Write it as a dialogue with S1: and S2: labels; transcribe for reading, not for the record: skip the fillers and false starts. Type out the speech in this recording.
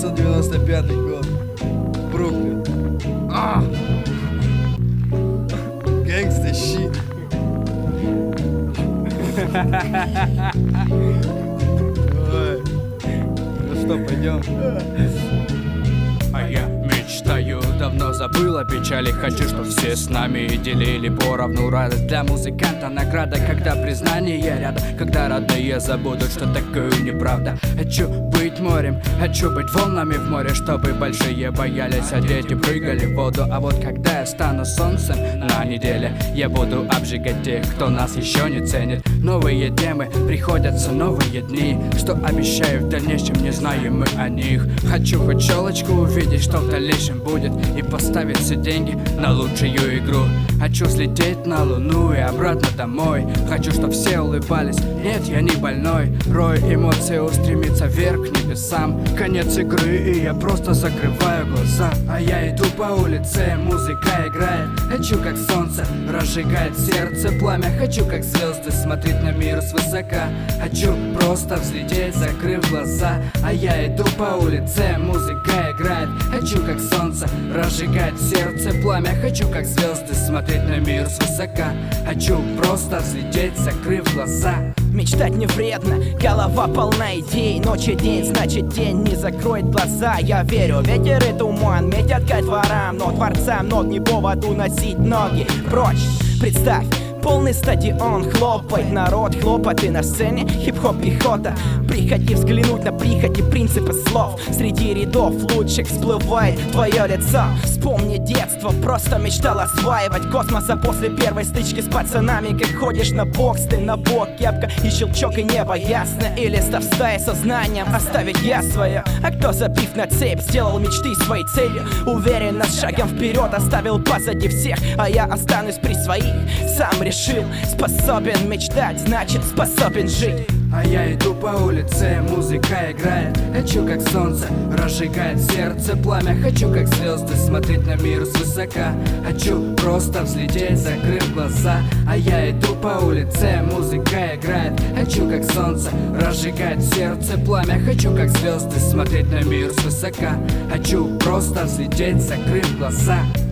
S1: 1995 год. Бруклин. Гэнгста щит. Ну что, пойдем?
S2: А я мечтаю, давно забыл о печали. Хочу, чтоб все с нами делили поровну радость. Для музыканта награда, когда признание рядом, когда родные забудут, что такое неправда. Хочу быть морем, хочу быть волнами в море, чтобы большие боялись, а дети прыгали в воду. А вот когда я стану солнцем на неделе, я буду обжигать тех, кто нас еще не ценит. Новые темы, приходятся новые дни. Что обещаю в дальнейшем, не знаем мы о них. Хочу хоть щелочку увидеть, что в дальнейшем будет, и поставить все деньги на лучшую игру. Хочу слететь на луну и обратно домой. Хочу, чтоб все улыбались, нет, я не больной. Рой эмоций устремится вверх к небесам. Конец игры, и я просто закрываю глаза. А я иду по улице, музыка играет. Хочу, как солнце разжигает сердце пламя. Хочу, как звезды смотреть на мир свысока. Хочу просто взлететь, закрыв глаза. А я иду по улице, музыка играет. Хочу, как солнце разжигает сердце пламя. Хочу, как звезды смотреть на мир свысока. Хочу просто взлететь, закрыв глаза.
S3: Мечтать не вредно, голова полна идей. Ночь и день, значит день не закроет глаза. Я верю, ветер и туман метят ко дворам, но творцам ног не повод уносить ноги прочь. Представь, полный стадион, хлопает народ, хлопоты на сцене, хип-хоп пехота. Приходи взглянуть на прихоти, принципы слов. Среди рядов лучших всплывает твое лицо. Вспомни детство, просто мечтал осваивать космоса после первой стычки с пацанами. Как ходишь на бокс, ты на бок, кепка и щелчок, и небо ясно. Или став стаей сознанием, оставить я свое. А кто, забив на цепь, сделал мечты своей целью. Уверенно, с шагом вперед, оставил позади всех. А я останусь при своих, сам решил. Способен мечтать, значит способен жить.
S2: А я иду по улице, музыка играет. Хочу, как солнце разжигает сердце пламя. Хочу, как звезды смотреть на мир свысока. Хочу просто взлететь, закрыв глаза. А я иду по улице, музыка играет. Хочу, как солнце разжигает сердце пламя. Хочу, как звезды смотреть на мир свысока. Хочу просто взлететь, закрыв глаза.